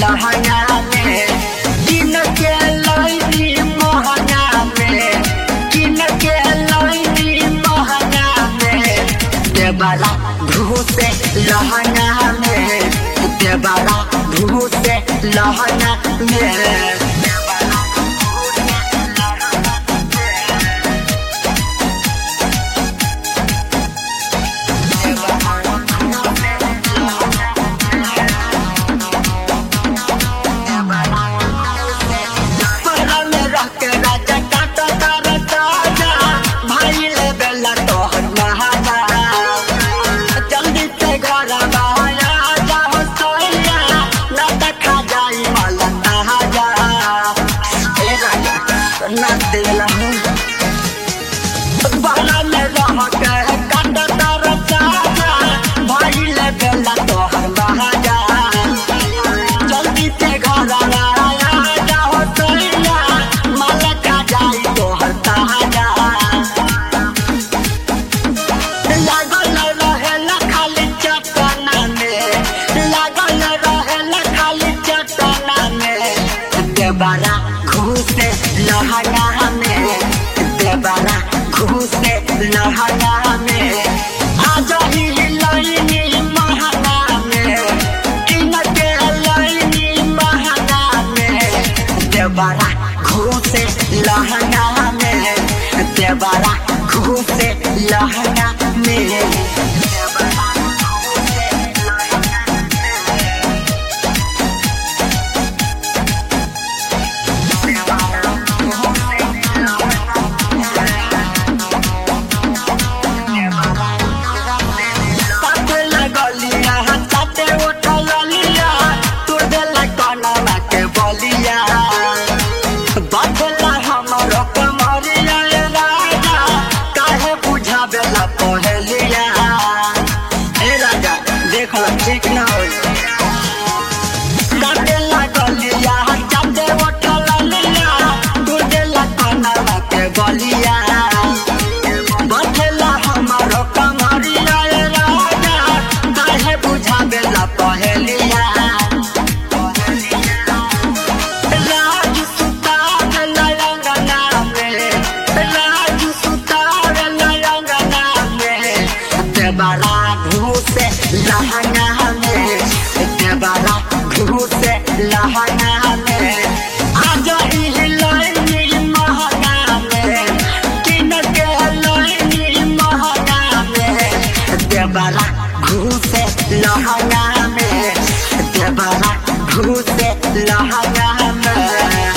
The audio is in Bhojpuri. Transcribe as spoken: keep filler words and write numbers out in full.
लहंगा में किन के लईनी महंगा में किन के लईनी महंगा में देवरा घुसे लहंगा में देवरा घुसे लहंगा में देवरा घुसे लहंगा में देवरा घुसे लहंगा में आज ही लईनी महंगा में किन के लईनी महंगा में देवरा घुसे लहंगा में देवरा घुसे लहंगा में ठीक ना हो काटे लागलिया चाटे उठल लिया तुझे लखना के बलिया बथला हमारो कमरिया राजा काहे बुझावेला पहलिया राज सुतार लयंगना में राज सुतार लयंगना में देवरा घुसे लहंगा देवरा घुसे लहंगा में आज ही लईनी महंगा में किन के लईनी महंगा में देवरा घुसे लहंगा में देवरा घुसे लहंगा में।